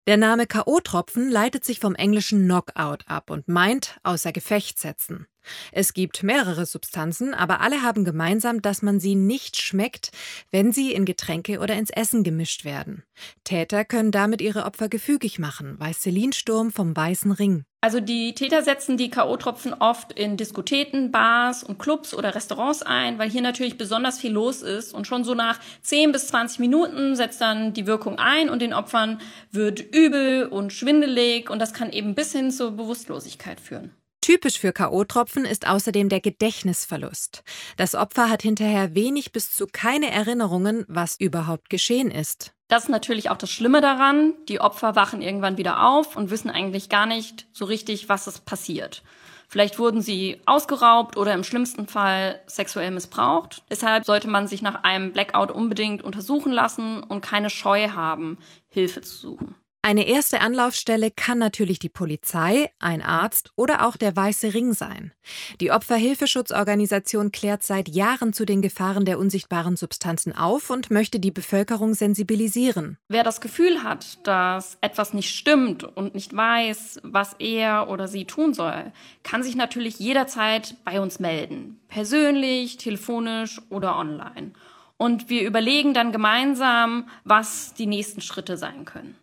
Der Name K.O.-Tropfen leitet sich vom englischen Knockout ab und meint außer Gefecht setzen. Es gibt mehrere Substanzen, aber alle haben gemeinsam, dass man sie nicht schmeckt, wenn sie in Getränke oder ins Essen gemischt werden. Täter können damit ihre Opfer gefügig machen, weiß Celine Sturm vom Weißen Ring. Also die Täter setzen die K.O.-Tropfen oft in Diskotheken, Bars und Clubs oder Restaurants ein, weil hier natürlich besonders viel los ist. Und schon so nach 10 bis 20 Minuten setzt dann die Wirkung ein und den Opfern wird übel und schwindelig. Und das kann eben bis hin zur Bewusstlosigkeit führen. Typisch für K.O.-Tropfen ist außerdem der Gedächtnisverlust. Das Opfer hat hinterher wenig bis zu keine Erinnerungen, was überhaupt geschehen ist. Das ist natürlich auch das Schlimme daran. Die Opfer wachen irgendwann wieder auf und wissen eigentlich gar nicht so richtig, was ist passiert. Vielleicht wurden sie ausgeraubt oder im schlimmsten Fall sexuell missbraucht. Deshalb sollte man sich nach einem Blackout unbedingt untersuchen lassen und keine Scheu haben, Hilfe zu suchen. Eine erste Anlaufstelle kann natürlich die Polizei, ein Arzt oder auch der Weiße Ring sein. Die Opferhilfeschutzorganisation klärt seit Jahren zu den Gefahren der unsichtbaren Substanzen auf und möchte die Bevölkerung sensibilisieren. Wer das Gefühl hat, dass etwas nicht stimmt und nicht weiß, was er oder sie tun soll, kann sich natürlich jederzeit bei uns melden. Persönlich, telefonisch oder online. Und wir überlegen dann gemeinsam, was die nächsten Schritte sein können.